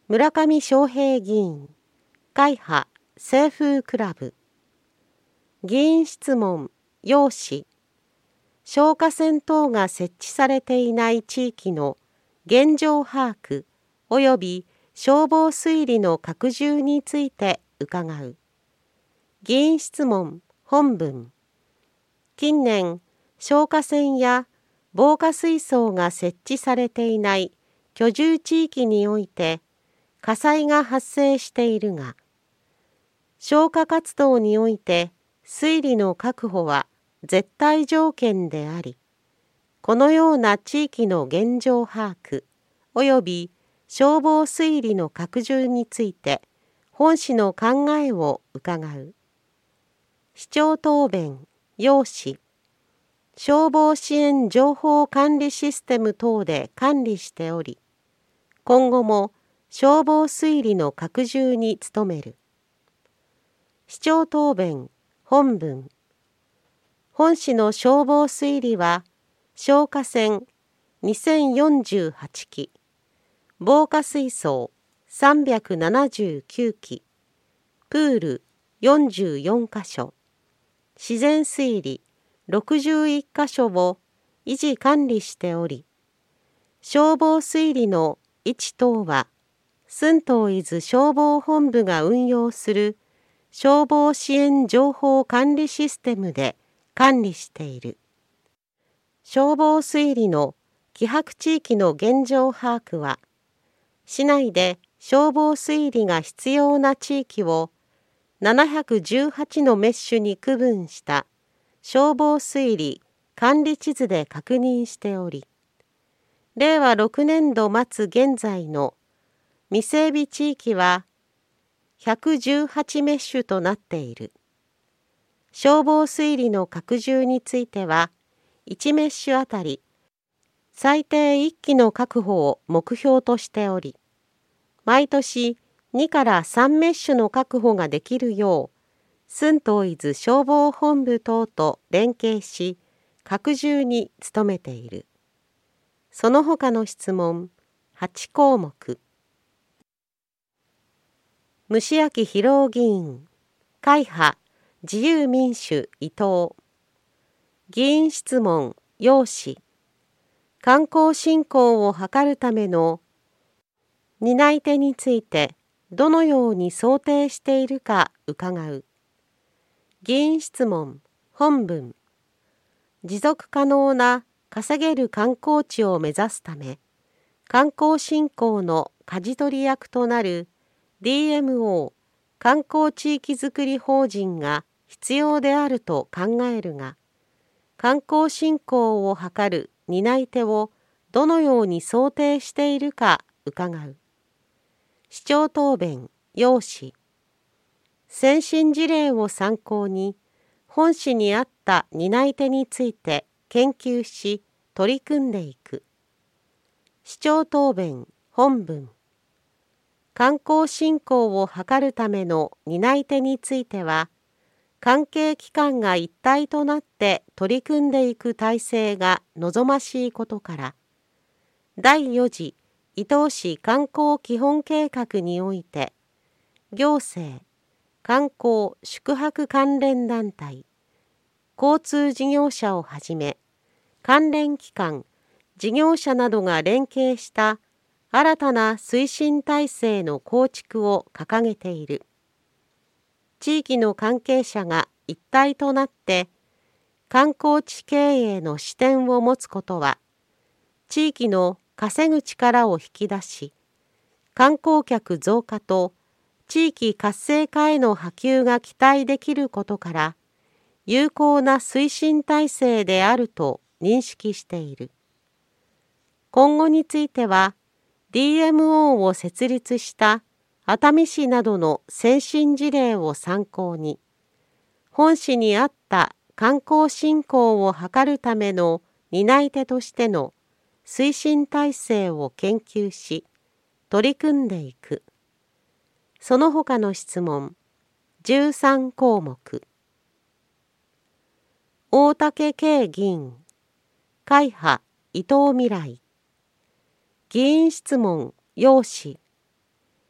村上翔平議員、会派清風クラブ。議員質問、要旨。消火栓等が設置されていない地域の現状把握及び消防推理の拡充について伺う。議員質問、本文。近年、消火栓や防火水槽が設置されていない居住地域において火災が発生しているが、消火活動において推理の確保は絶対条件であり、このような地域の現状把握及び消防推理の拡充について本市の考えを伺う。市長答弁、要旨。消防支援情報管理システム等で管理しており、今後も消防推理の拡充に努める。市長答弁、本文。本市の消防推理は、消火栓2048基、防火水槽379基、プール44カ所、自然推理61カ所を維持管理しており、消防推理の位置等は、寸東伊豆消防本部が運用する消防支援情報管理システムで管理している。消防推理の希薄地域の現状把握は、市内で消防推理が必要な地域を718のメッシュに区分した消防推理管理地図で確認しており、令和6年度末現在の未整備地域は118メッシュとなっている。消防推理の拡充については、1メッシュあたり最低1機の確保を目標としており、毎年2から3メッシュの確保ができるよう、寸東伊豆消防本部等と連携し、拡充に努めている。その他の質問、8項目。虫明博議員、会派自由民主伊藤。議員質問、要旨。観光振興を図るための担い手についてどのように想定しているか伺う。議員質問、本文。持続可能な稼げる観光地を目指すため、観光振興の舵取り役となる DMO 観光地域づくり法人が必要であると考えるが、観光振興を図る担い手をどのように想定しているか伺う。市長答弁、要旨。先進事例を参考に、本市に合った担い手について研究し、取り組んでいく。市長答弁、本文。観光振興を図るための担い手については、関係機関が一体となって取り組んでいく体制が望ましいことから、第4次伊東市観光基本計画において、行政、観光・宿泊関連団体、交通事業者をはじめ、関連機関、事業者などが連携した新たな推進体制の構築を掲げている。地域の関係者が一体となって観光地経営の視点を持つことは、地域の稼ぐ力を引き出し、観光客増加と地域活性化への波及が期待できることから、有効な推進体制であると認識している。今後については、DMO を設立した熱海市などの先進事例を参考に、本市に合った観光振興を図るための担い手としての推進体制を研究し、取り組んでいく。その他の質問、13項目。大竹圭議員、会派伊藤未来。議員質問、要旨。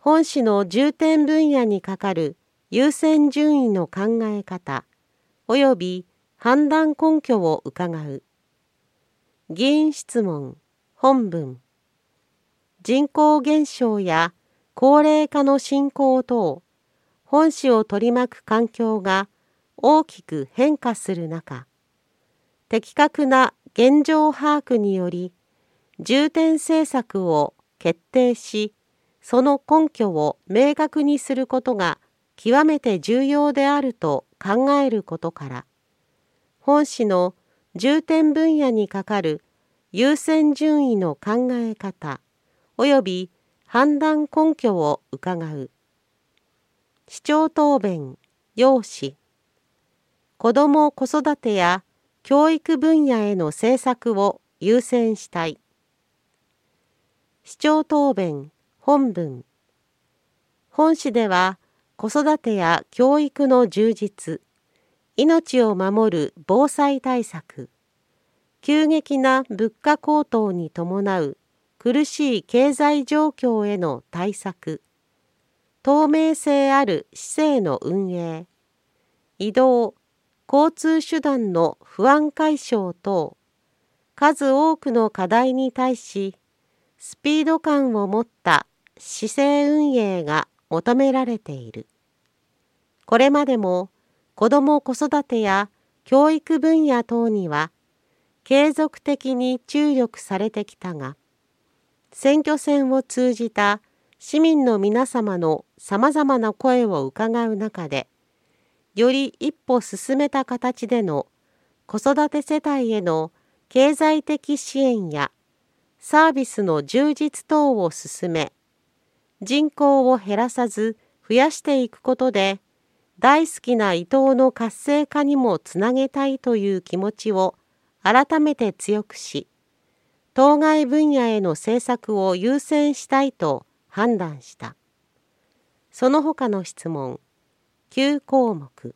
本市の重点分野にかかる優先順位の考え方及び判断根拠を伺う。議員質問本文。人口減少や高齢化の進行等、本市を取り巻く環境が大きく変化する中、的確な現状把握により、重点政策を決定し、その根拠を明確にすることが極めて重要であると考えることから、本市の重点分野にかかる優先順位の考え方及び判断根拠を伺う。市長答弁要旨。子ども・子育てや教育分野への政策を優先したい。市長答弁本文。本市では子育てや教育の充実、命を守る防災対策、急激な物価高騰に伴う苦しい経済状況への対策、透明性ある市政の運営、移動、交通手段の不安解消等、数多くの課題に対し、スピード感を持った市政運営が求められている。これまでも子ども・子育てや教育分野等には継続的に注力されてきたが、選挙戦を通じた市民の皆様のさまざまな声を伺う中で、より一歩進めた形での子育て世帯への経済的支援やサービスの充実等を進め、人口を減らさず増やしていくことで、大好きな伊東の活性化にもつなげたいという気持ちを改めて強くし、当該分野への政策を優先したいと判断した。その他の質問、9項目。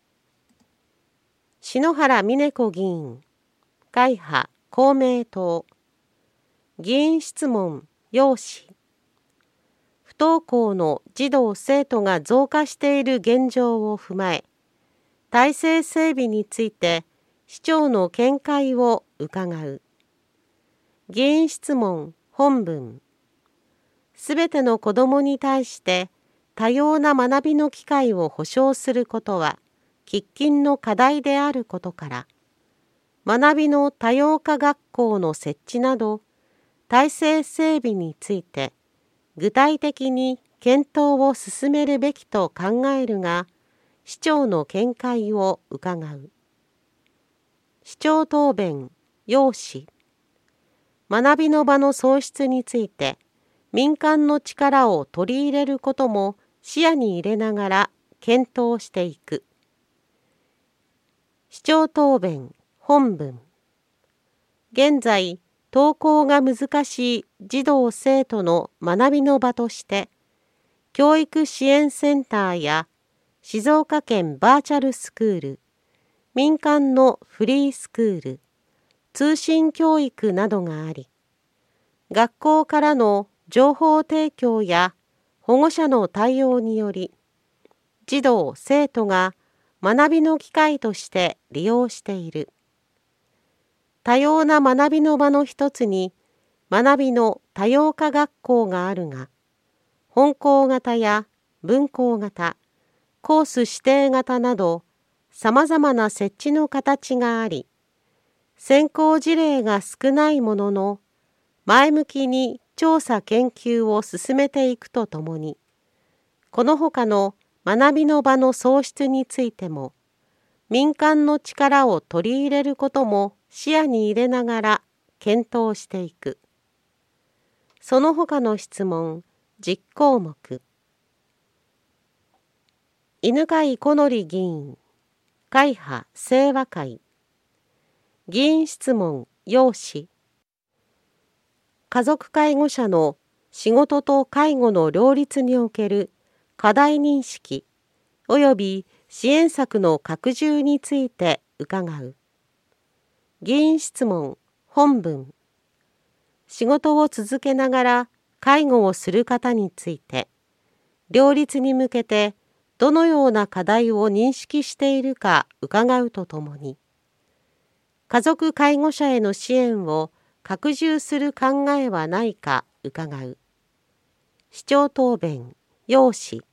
篠原峰子議員、会派公明党。議員質問要旨。不登校の児童生徒が増加している現状を踏まえ、体制整備について市長の見解を伺う。議員質問本文。すべての子どもに対して多様な学びの機会を保障することは喫緊の課題であることから、学びの多様化学校の設置など、体制整備について具体的に検討を進めるべきと考えるが、市長の見解を伺う。市長答弁要旨。学びの場の創出について、民間の力を取り入れることも視野に入れながら検討していく。市長答弁本文。現在、登校が難しい児童生徒の学びの場として、教育支援センターや静岡県バーチャルスクール、民間のフリースクール、通信教育などがあり、学校からの情報提供や保護者の対応により、児童生徒が学びの機会として利用している。多様な学びの場の一つに学びの多様化学校があるが、本校型や分校型、コース指定型などさまざまな設置の形があり、先行事例が少ないものの、前向きに調査研究を進めていくとともに、この他の学びの場の創出についても、民間の力を取り入れることも視野に入れながら検討していく。その他の質問10項目。犬飼小則議員、会派清和会。議員質問要旨。家族介護者の仕事と介護の両立における課題認識及び支援策の拡充について伺う。議員質問本文。仕事を続けながら介護をする方について、 両立に向けてどのような課題を認識しているか伺うとともに、家族介護者への支援を拡充する考えはないか伺う。市長答弁、要旨。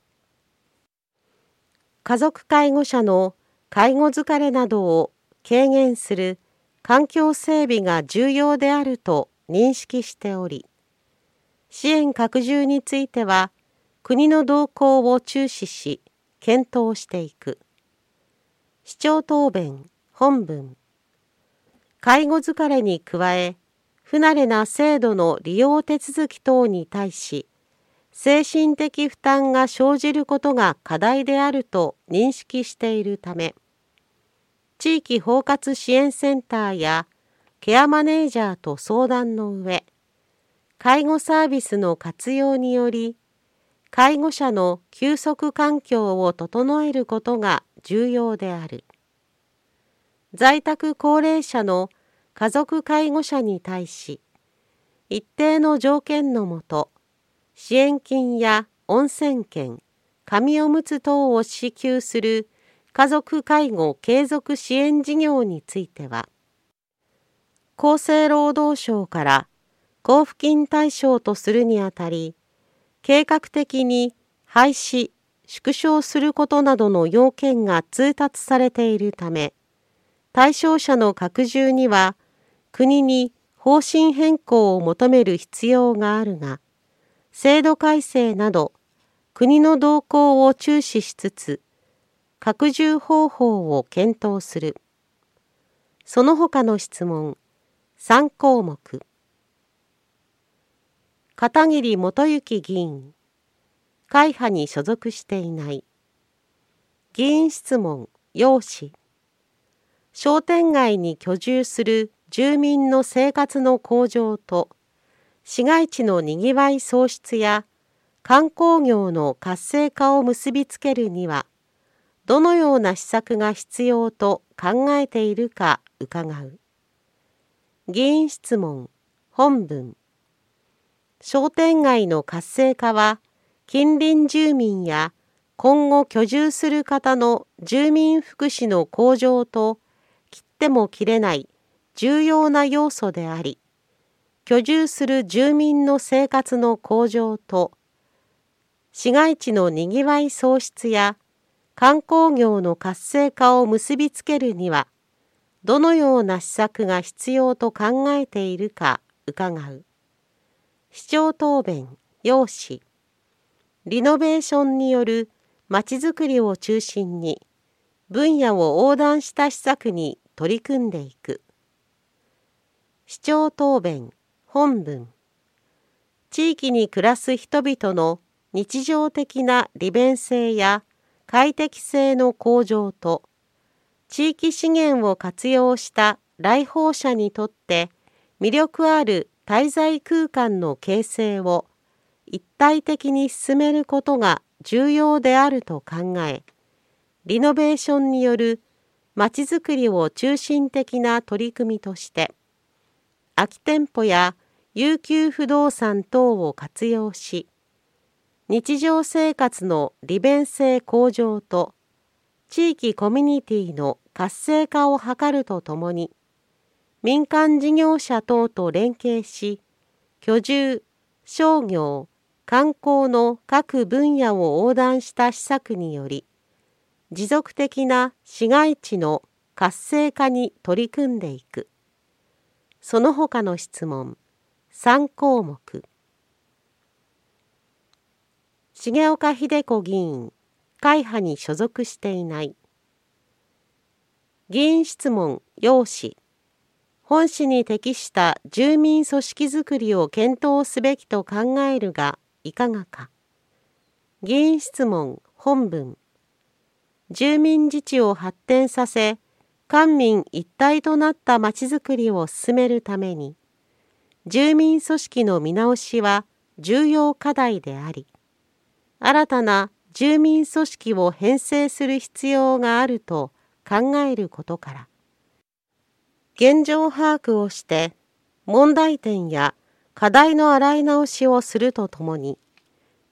家族介護者の介護疲れなどを軽減する環境整備が重要であると認識しており、支援拡充については国の動向を注視し検討していく。市長答弁、本文。介護疲れに加え、不慣れな制度の利用手続き等に対し、精神的負担が生じることが課題であると認識しているため、地域包括支援センターやケアマネージャーと相談の上、介護サービスの活用により、介護者の休息環境を整えることが重要である。在宅高齢者の家族介護者に対し、一定の条件のもと、支援金や温泉券、紙おむつ等を支給する家族介護継続支援事業については、厚生労働省から交付金対象とするにあたり、計画的に廃止・縮小することなどの要件が通達されているため、対象者の拡充には国に方針変更を求める必要があるが、制度改正など国の動向を注視しつつ、拡充方法を検討する。その他の質問、3項目。片桐元幸議員、会派に所属していない。議員質問、要旨。商店街に居住する住民の生活の向上と、市街地のにぎわい創出や観光業の活性化を結びつけるには、どのような施策が必要と考えているか伺う。議員質問、本文。商店街の活性化は、近隣住民や今後居住する方の住民福祉の向上と切っても切れない重要な要素であり、居住する住民の生活の向上と、市街地のにぎわい創出や観光業の活性化を結びつけるには、どのような施策が必要と考えているか伺う。市長答弁、要旨。リノベーションによるまちづくりを中心に、分野を横断した施策に取り組んでいく。市長答弁、本文。地域に暮らす人々の日常的な利便性や快適性の向上と、地域資源を活用した来訪者にとって魅力ある滞在空間の形成を一体的に進めることが重要であると考え、リノベーションによるまちづくりを中心的な取り組みとして、空き店舗や遊休不動産等を活用し、日常生活の利便性向上と地域コミュニティの活性化を図るとともに、民間事業者等と連携し、居住、商業、観光の各分野を横断した施策により、持続的な市街地の活性化に取り組んでいく。その他の質問、3項目。重岡秀子議員、会派に所属していない。議員質問、要旨。本市に適した住民組織づくりを検討すべきと考えるがいかがか。議員質問、本文。住民自治を発展させ、官民一体となったまちづくりを進めるために、住民組織の見直しは重要課題であり、新たな住民組織を編成する必要があると考えることから、現状把握をして問題点や課題の洗い直しをするとともに、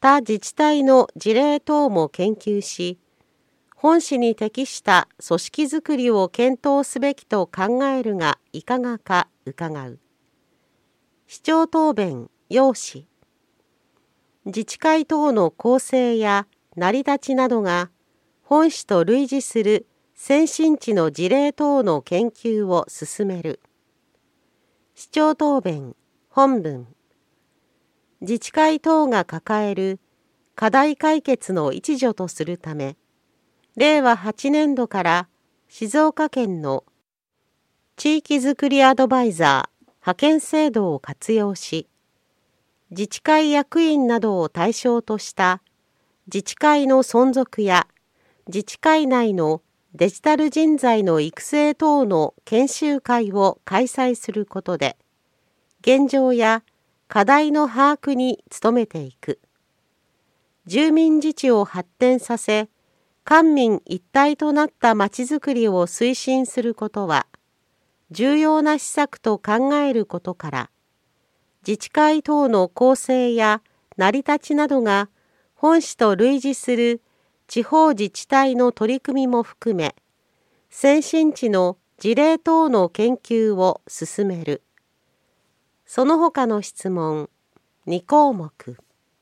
他自治体の事例等も研究し、本市に適した組織づくりを検討すべきと考えるがいかがか伺う。市長答弁要旨。自治会等の構成や成り立ちなどが本市と類似する先進地の事例等の研究を進める。市長答弁本文。自治会等が抱える課題解決の一助とするため、令和8年度から静岡県の地域づくりアドバイザー派遣制度を活用し、自治会役員などを対象とした自治会の存続や自治会内のデジタル人材の育成等の研修会を開催することで、現状や課題の把握に努めていく。住民自治を発展させ、官民一体となったまちづくりを推進することは、重要な施策と考えることから、自治会等の構成や成り立ちなどが本市と類似する地方自治体の取り組みも含め、先進地の事例等の研究を進める。その他の質問2項目。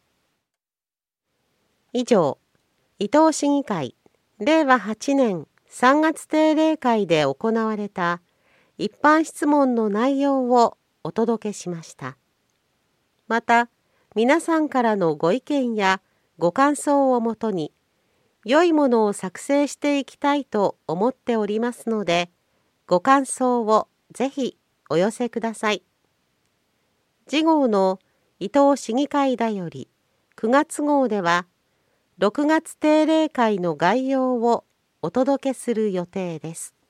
以上、伊東市議会令和8年3月定例会で行われた一般質問の内容をお届けしました。また、皆さんからのご意見やご感想をもとに、良いものを作成していきたいと思っておりますので、ご感想をぜひお寄せください。次号の伊東市議会だより9月号では、6月定例会の概要をお届けする予定です。